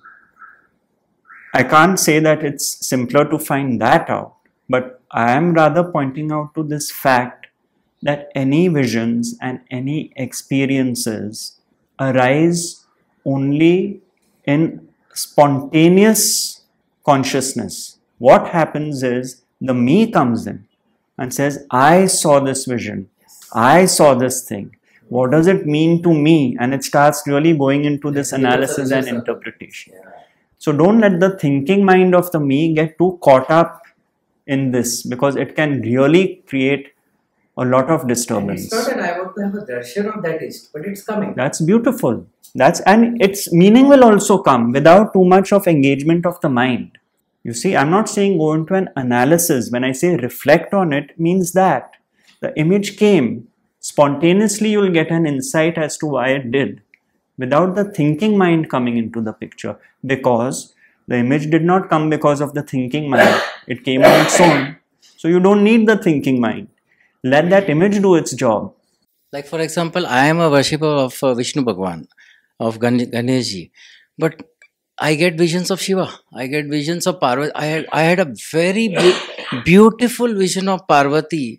I can't say that it's simpler to find that out, but I am rather pointing out to this fact that any visions and any experiences arise only in spontaneous consciousness. What happens is the me comes in and says, I saw this vision, I saw this thing. What does it mean to me? And it starts really going into this analysis and interpretation. So don't let the thinking mind of the me get too caught up in this, because it can really create a lot of And disturbance. it's not that I want to have a darshan of that ist, but it's coming. That's beautiful. And its meaning will also come without too much of engagement of the mind. You see, I'm not saying go into an analysis. When I say reflect on it, means that the image came. Spontaneously, you'll get an insight as to why it did, without the thinking mind coming into the picture. Because the image did not come because of the thinking mind. It came on its own. So you don't need the thinking mind. Let that image do its job. Like, for example, I am a worshipper of Vishnu Bhagwan, of Ganeshji, but I get visions of Shiva. I get visions of Parvati. I had a very beautiful vision of Parvati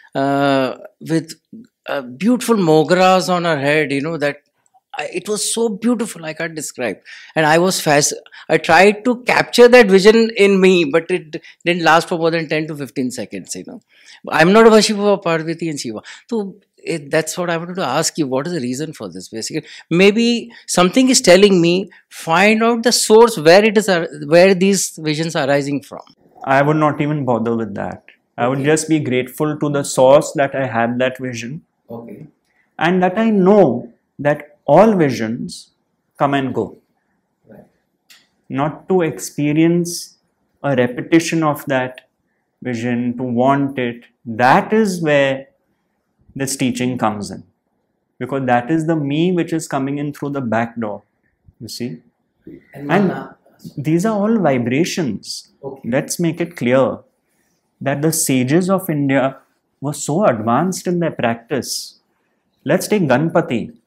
with beautiful mogras on her head. You know that it was so beautiful. I can't describe. And I was I tried to capture that vision in me, but it didn't last for more than 10 to 15 seconds. You know, I'm not a worshipper of Parvati and Shiva. So that's what I wanted to ask you. What is the reason for this? Basically, maybe something is telling me, find out the source where it is, where these visions are arising from. I would not even bother with that. I would just be grateful to the source that I had that vision, Okay. and that I know that all visions come and go. Right. Not to experience a repetition of that vision, to want it. That is where this teaching comes in. Because that is the me which is coming in through the back door. You see? And these are all vibrations. Okay. Let's make it clear that the sages of India were so advanced in their practice. Let's take Ganpati.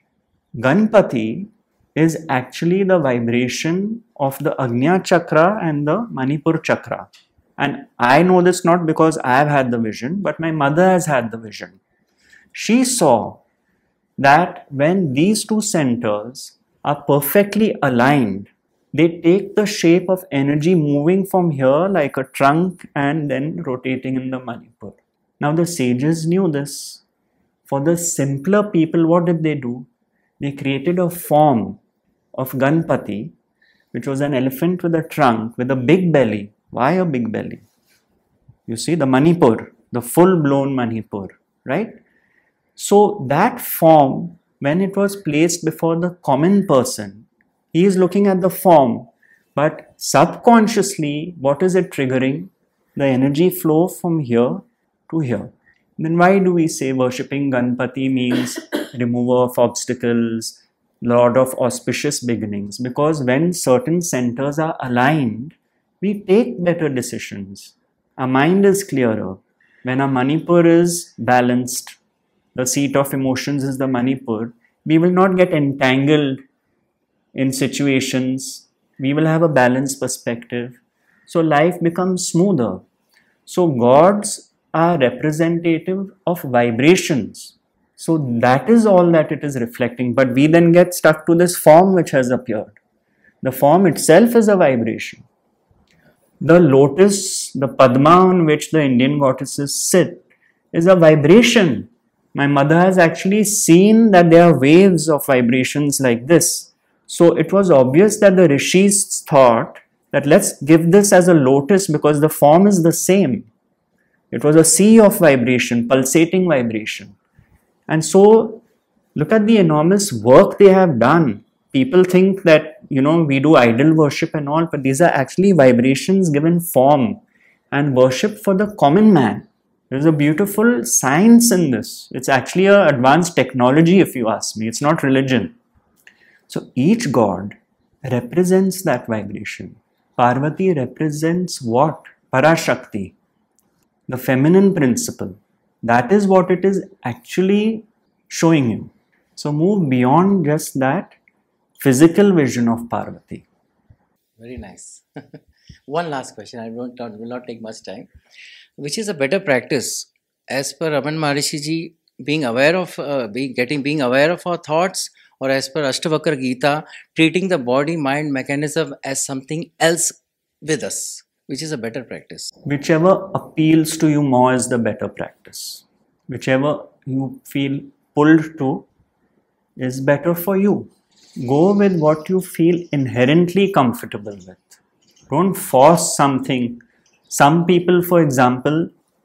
Ganpati is actually the vibration of the Agnya Chakra and the Manipur Chakra. And I know this not because I have had the vision, but my mother has had the vision. She saw that when these two centers are perfectly aligned, they take the shape of energy moving from here like a trunk and then rotating in the Manipur. Now the sages knew this. For the simpler people, what did they do? They created a form of Ganpati, which was an elephant with a trunk, with a big belly. Why a big belly? You see, the Manipur, the full-blown Manipur, right? So that form, when it was placed before the common person, he is looking at the form, but subconsciously, what is it triggering? The energy flow from here to here. Then why do we say worshipping Ganpati means remover of obstacles, Lord of auspicious beginnings? Because when certain centers are aligned, we take better decisions. Our mind is clearer. When our Manipur is balanced, the seat of emotions is the Manipur, we will not get entangled in situations. We will have a balanced perspective. So life becomes smoother. So gods are representative of vibrations. So that is all that it is reflecting. But we then get stuck to this form which has appeared. The form itself is a vibration. The lotus, the Padma on which the Indian goddesses sit, is a vibration. My mother has actually seen that there are waves of vibrations like this. So it was obvious that the rishis thought that let's give this as a lotus because the form is the same. It was a sea of vibration, pulsating vibration. And so look at the enormous work they have done. People think that, we do idol worship and all, but these are actually vibrations given form and worship for the common man. There's a beautiful science in this. It's actually an advanced technology, if you ask me. It's not religion. So each god represents that vibration. Parvati represents what? Parashakti, the feminine principle. That is what it is actually showing you. So move beyond just that physical vision of Parvati. Very nice. One last question. I will not take much time. Which is a better practice, as per Raman Maharishi ji, being aware of being aware of our thoughts, or as per Ashtavakra Gita, treating the body mind mechanism as something else with us? Which is a better practice? Whichever appeals to you more is the better practice. Whichever you feel pulled to is better for you. Go with what you feel inherently comfortable with. Don't force something. Some people, for example,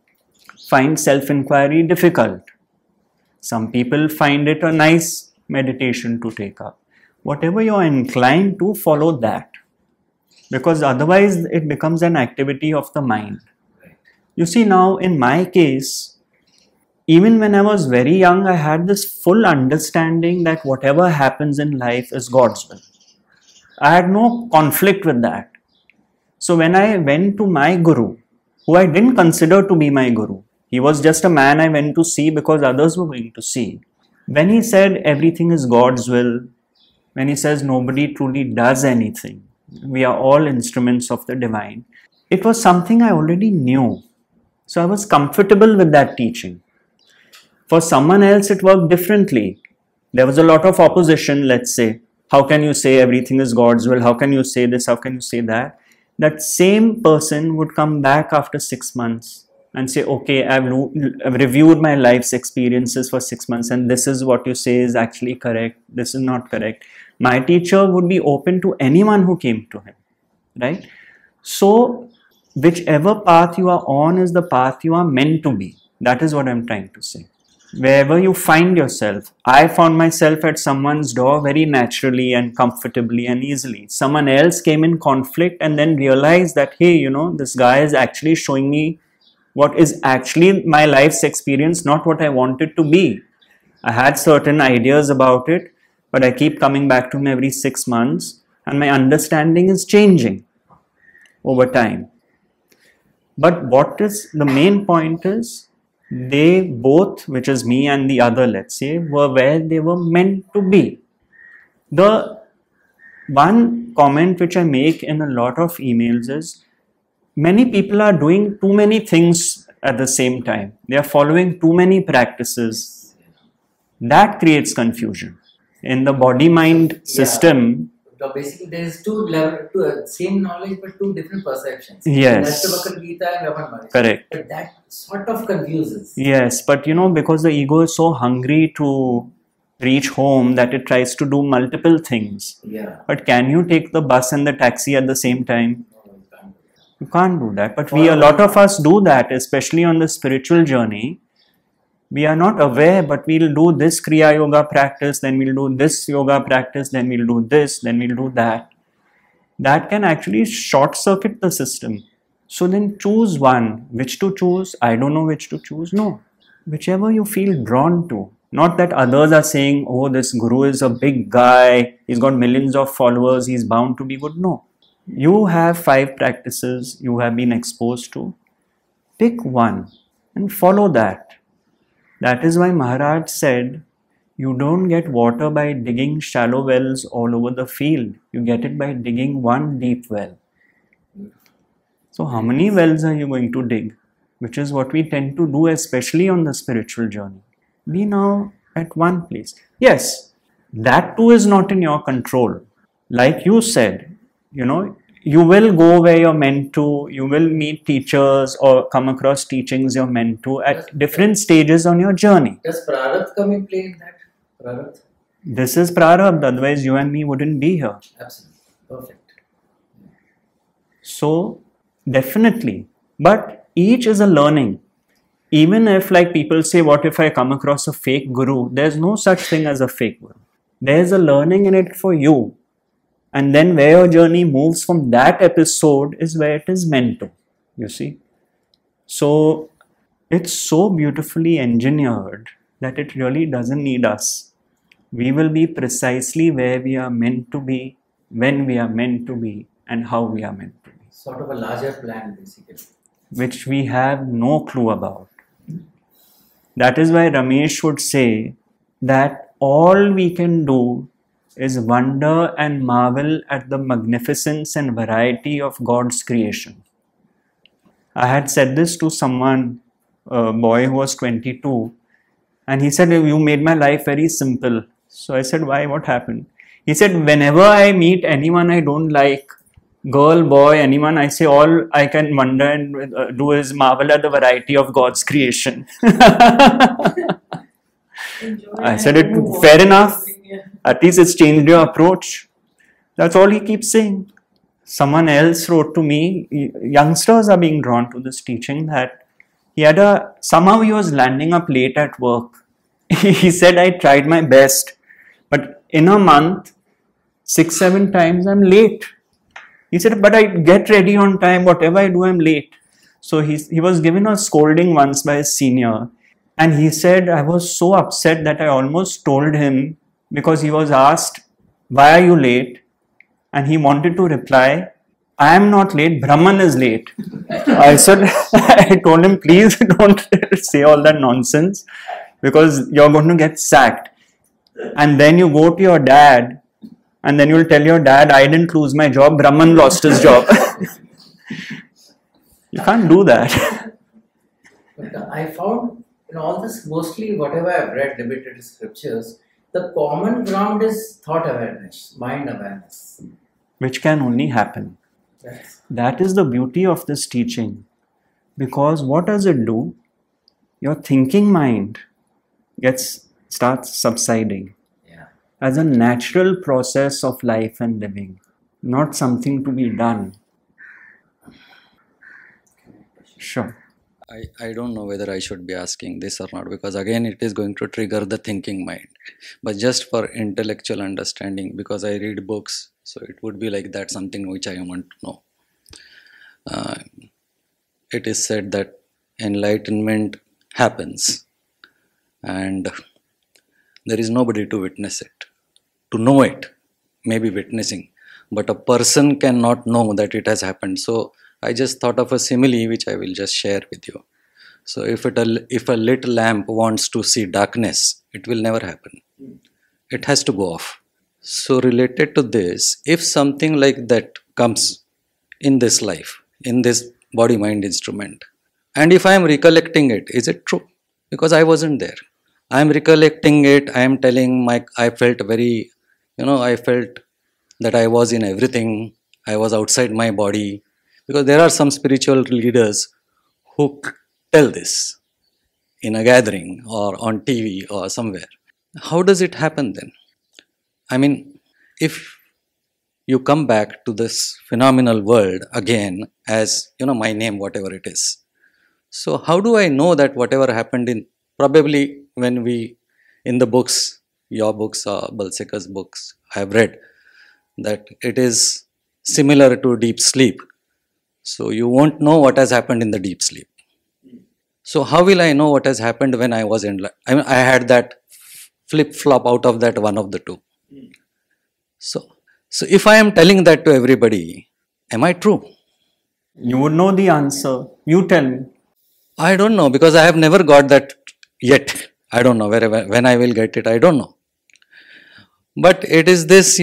find self-inquiry difficult. Some people find it a nice meditation to take up. Whatever you're inclined to, follow that. Because otherwise it becomes an activity of the mind. You see, now in my case, even when I was very young, I had this full understanding that whatever happens in life is God's will. I had no conflict with that. So when I went to my guru, who I didn't consider to be my guru, he was just a man I went to see because others were going to see. When he said everything is God's will, when he says nobody truly does anything, we are all instruments of the divine, it was something I already knew. So I was comfortable with that teaching. For someone else, it worked differently. There was a lot of opposition, let's say. How can you say everything is God's will? How can you say this? How can you say that? That same person would come back after 6 months and say, okay, I've reviewed my life's experiences for 6 months and this is what you say is actually correct. This is not correct. My teacher would be open to anyone who came to him, right? So, whichever path you are on is the path you are meant to be. That is what I'm trying to say. Wherever you find yourself, I found myself at someone's door very naturally and comfortably and easily. Someone else came in conflict and then realized that, hey, this guy is actually showing me what is actually my life's experience, not what I wanted to be. I had certain ideas about it, but I keep coming back to him every 6 months and my understanding is changing over time. But what is the main point is, they both, which is me and the other, let's say, were where they were meant to be. The one comment which I make in a lot of emails is, many people are doing too many things at the same time. They are following too many practices. That creates confusion. In the body-mind system, So basically, there is two same knowledge but two different perceptions. Yes. Ashtavakra Gita and Raman Maharishi. Correct. But that sort of confuses. Yes, but because the ego is so hungry to reach home that it tries to do multiple things. Yeah. But can you take the bus and the taxi at the same time? No, you can't do that. You can't do that. But a lot of us do that, especially on the spiritual journey. We are not aware, but we'll do this Kriya Yoga practice, then we'll do this yoga practice, then we'll do this, then we'll do that. That can actually short circuit the system. So then choose one. Which to choose? I don't know which to choose. No. Whichever you feel drawn to. Not that others are saying, oh, this guru is a big guy, he's got millions of followers, he's bound to be good. No. You have 5 practices you have been exposed to. Pick one and follow that. That is why Maharaj said, you don't get water by digging shallow wells all over the field. You get it by digging one deep well. So how many wells are you going to dig? Which is what we tend to do, especially on the spiritual journey. Be now at one place. Yes, that too is not in your control. Like you said, you will go where you're meant to, you will meet teachers or come across teachings you're meant to at different stages on your journey. Does Prarabdha come in play in that? Prarabdha? This is Prarabdha, otherwise you and me wouldn't be here. Absolutely. Perfect. So, definitely. But each is a learning. Even if, like people say, what if I come across a fake guru? There's no such thing as a fake guru. There's a learning in it for you. And then where your journey moves from that episode is where it is meant to, you see. So it's so beautifully engineered that it really doesn't need us. We will be precisely where we are meant to be, when we are meant to be, and how we are meant to be. Sort of a larger plan, basically. Which we have no clue about. That is why Ramesh would say that all we can do is wonder and marvel at the magnificence and variety of God's creation. I had said this to someone, a boy who was 22, and he said, "You made my life very simple." So I said, "Why? What happened?" He said, "Whenever I meet anyone I don't like, girl, boy, anyone, I say all I can wonder and do is marvel at the variety of God's creation." I said, fair enough. At least it's changed your approach. That's all he keeps saying. Someone else wrote to me, youngsters are being drawn to this teaching, that somehow he was landing up late at work. He said, "I tried my best, but in a month, 6-7 times I'm late." He said, "But I get ready on time, whatever I do, I'm late." So he was given a scolding once by his senior, and he said, "I was so upset that I almost told him," because he was asked, "Why are you late?" And he wanted to reply, "I am not late, Brahman is late." I said, I told him, "Please don't say all that nonsense, because you're going to get sacked. And then you go to your dad, and then you'll tell your dad, 'I didn't lose my job, Brahman lost his job.'" You can't do that. But I found in all this, mostly whatever I've read, debated scriptures, the common ground is thought awareness, mind awareness. Which can only happen. Yes. That is the beauty of this teaching. Because what does it do? Your thinking mind starts subsiding Yeah. as a natural process of life and living, not something to be done. Sure. I don't know whether I should be asking this or not, because again it is going to trigger the thinking mind. But just for intellectual understanding, because I read books, so it would be like that, something which I want to know. It is said that enlightenment happens and there is nobody to witness it. To know it, maybe witnessing, but a person cannot know that it has happened. So I just thought of a simile which I will just share with you. So if a lit lamp wants to see darkness, it will never happen. It has to go off. So related to this, if something like that comes in this life, in this body-mind instrument, and if I am recollecting it, is it true? Because I wasn't there. I am recollecting it, I am telling I felt very, I felt that I was in everything, I was outside my body. Because there are some spiritual leaders who tell this in a gathering or on TV or somewhere. How does it happen then? I mean, if you come back to this phenomenal world again as, my name, whatever it is. So how do I know that whatever happened probably when in the books, your books or Balsekar's books, I have read that it is similar to deep sleep. So you won't know what has happened in the deep sleep. So how will I know what has happened when I was I had that flip-flop out of that one of the two. So if I am telling that to everybody, am I true? You would know the answer. You tell me. I don't know, because I have never got that yet. I don't know when I will get it. I don't know. But it is this,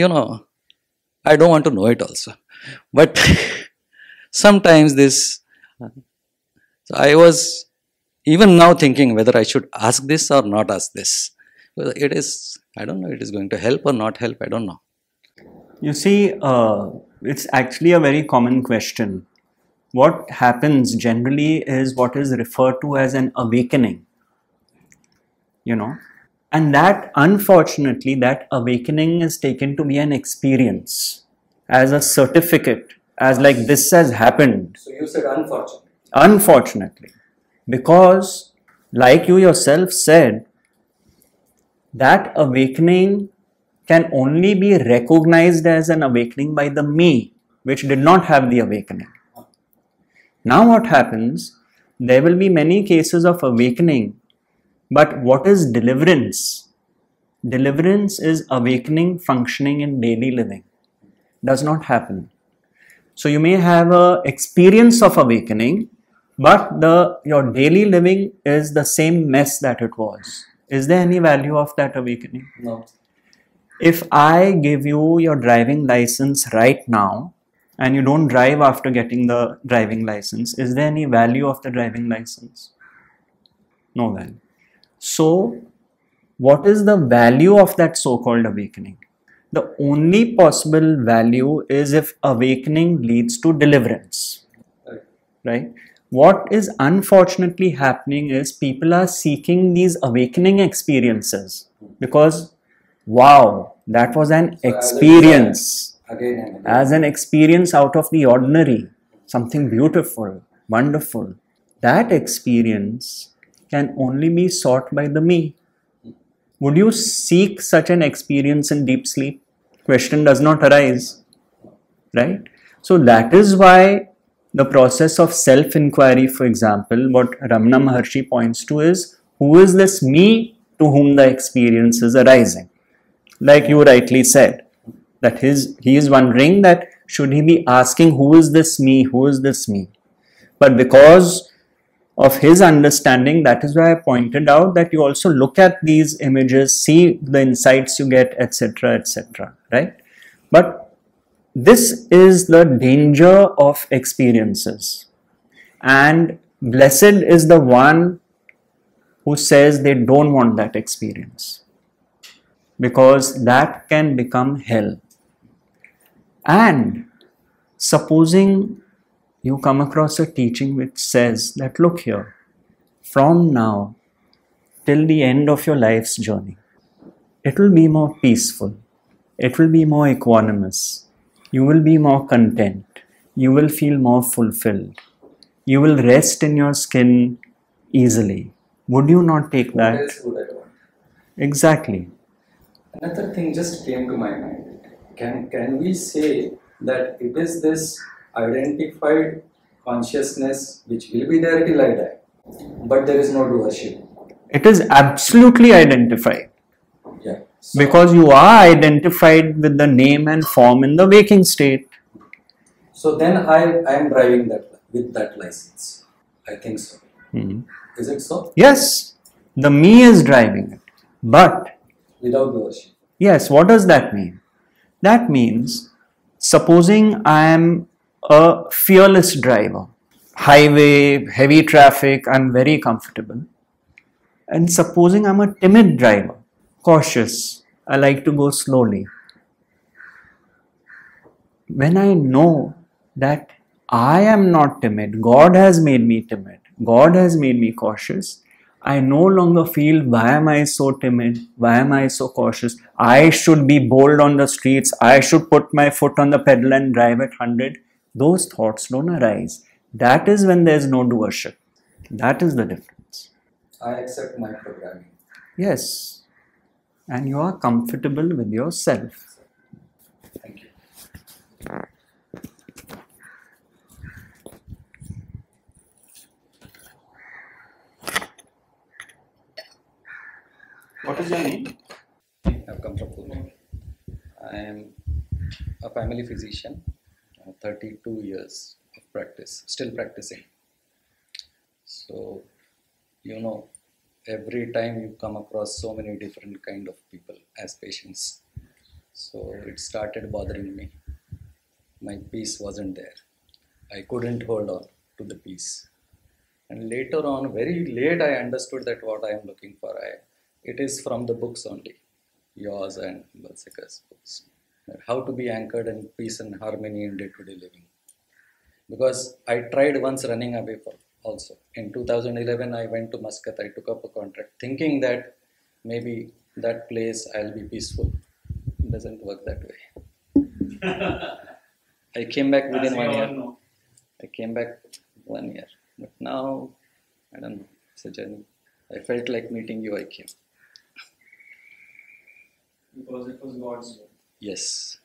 I don't want to know it also. But sometimes this, so I was even now thinking whether I should ask this or not ask this. It is, I don't know, it is going to help or not help, I don't know. You see, it's actually a very common question. What happens generally is what is referred to as an awakening. And that, unfortunately, that awakening is taken to be an experience, as a certificate, as like this has happened. So you said unfortunately. Unfortunately. Because, like you yourself said, that awakening can only be recognized as an awakening by the me, which did not have the awakening. Now what happens, there will be many cases of awakening, but what is deliverance? Deliverance is awakening functioning in daily living. Does not happen. So you may have an experience of awakening, but your daily living is the same mess that it was. Is there any value of that awakening? No. If I give you your driving license right now and you don't drive after getting the driving license, is there any value of the driving license? No value. So, what is the value of that so-called awakening? The only possible value is if awakening leads to deliverance. Right? What is unfortunately happening is people are seeking these awakening experiences because, wow, that was an experience. Again and again. As an experience out of the ordinary, something beautiful, wonderful. That experience can only be sought by the me. Would you seek such an experience in deep sleep? Question does not arise, right? So that is why the process of self-inquiry, for example, what Ramana Maharshi points to is, who is this me to whom the experience is arising? Like you rightly said, that he is wondering that should he be asking who is this me, who is this me? But because of his understanding, that is why I pointed out that you also look at these images, see the insights you get, etc., etc., right? But this is the danger of experiences. And blessed is the one who says they don't want that experience, because that can become hell. And supposing you come across a teaching which says that, look here, from now till the end of your life's journey, it will be more peaceful, it will be more equanimous, you will be more content, you will feel more fulfilled, you will rest in your skin easily. Would you not take What that? else would I want? Exactly. Another thing just came to my mind. Can we say that it is this identified consciousness which will be there till I die, but there is no doership? It is absolutely identified. Yeah. So, Because you are identified with the name and form in the waking state. so then I am driving that with that license. I think so. Mhm. Is it so? Yes, the me is driving it. But, Without doership. yes, what does that mean? That means, supposing I am a fearless driver, highway, heavy traffic, I'm very comfortable. And supposing I'm a timid driver, cautious, I like to go slowly. When I know that I am not timid, God has made me timid, God has made me cautious, I no longer feel, why am I so timid, why am I so cautious, I should be bold on the streets, I should put my foot on the pedal and drive at 100. Those thoughts don't arise. That is when there is no doership. That is the difference. I accept my programming. Yes. And you are comfortable with yourself. Thank you. What is your name? I've come from Pune. I am a family physician, 32 years of practice, still practicing. So, every time you come across so many different kind of people as patients. So it started bothering me. My peace wasn't there. I couldn't hold on to the peace. And later on, very late, I understood that what I am looking for, it is from the books only, yours and Balsekar's books. How to be anchored in peace and harmony in day-to-day living. Because I tried once running away from also. In 2011, I went to Muscat. I took up a contract thinking that maybe that place I'll be peaceful. It doesn't work that way. I came back within 1 year. I came back 1 year. But now, I don't know, it's a journey. I felt like meeting you, I came. Because it was God's will. Yes.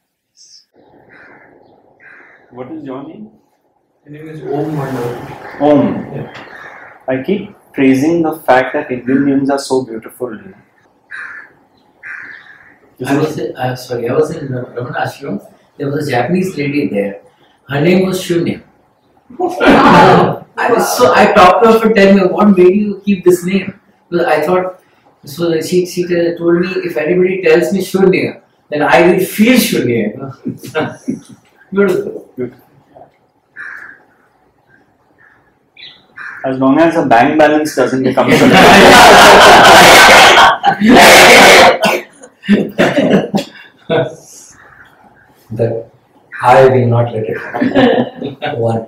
What is your name? My name is Om Mandal. Om. Yeah. I keep praising the fact that Indian names are so beautiful. I was in Ramana Ashram. There was a Japanese lady there. Her name was Shunya. I talked to her for 10 minutes. What made you keep this name? Because I thought, so that she told me if anybody tells me Shunya, then I will feel Shunya. Beautiful. As long as the bank balance doesn't become so That I will not let it happen. One.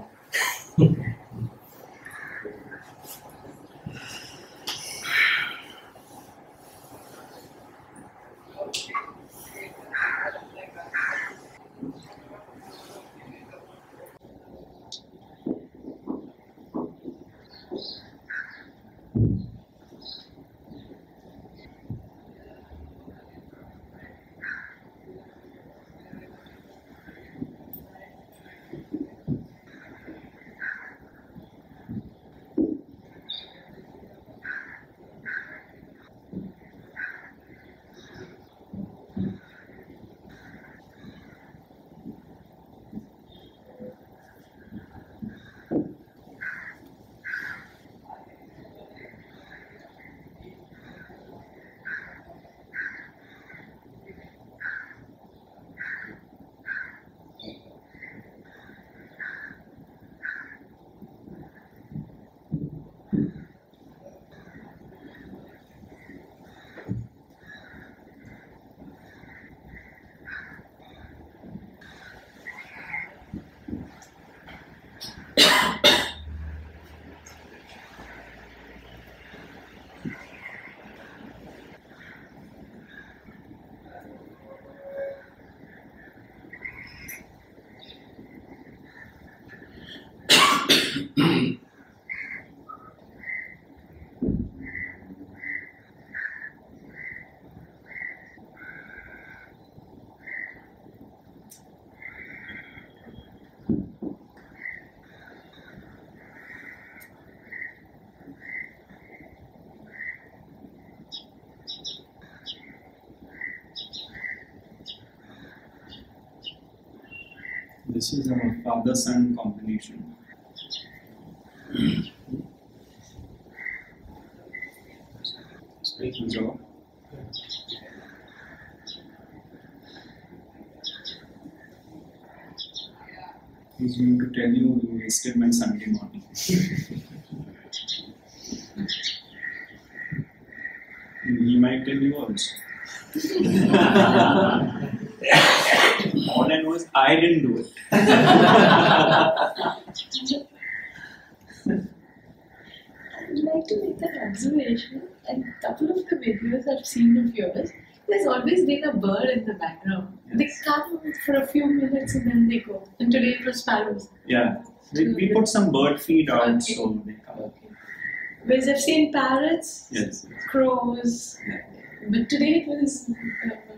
This is a father-son combination. Straight jaw. He's going to tell you wasted my Sunday morning. He might tell you also. All I know is I didn't do it. I'd like to make that observation. In a couple of the videos I've seen of yours, there's always been a bird in the background. They come for a few minutes and then they go. And today it was sparrows. Yeah. We put some bird feed out, Okay. so they come. Okay. Whereas I've seen parrots, Yes. crows, but today it was